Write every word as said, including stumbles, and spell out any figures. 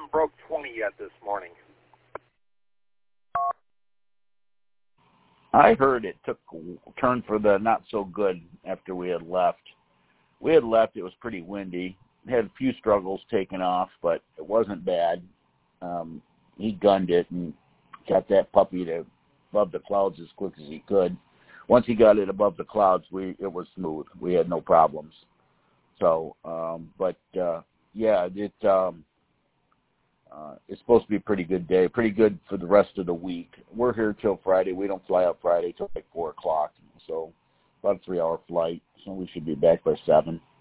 hasn't broke twenty yet this morning. I heard it took a turn for the not so good after we had left. We had left, it was pretty windy. Had a few struggles taken off, but it wasn't bad. Um, he gunned it and got that puppy to above the clouds as quick as he could. Once he got it above the clouds, we it was smooth. We had no problems. So, um, but uh, yeah, it um, uh, it's supposed to be a pretty good day, pretty good for the rest of the week. We're here till Friday. We don't fly out Friday till like four o'clock, so about a three-hour flight. So we should be back by seven.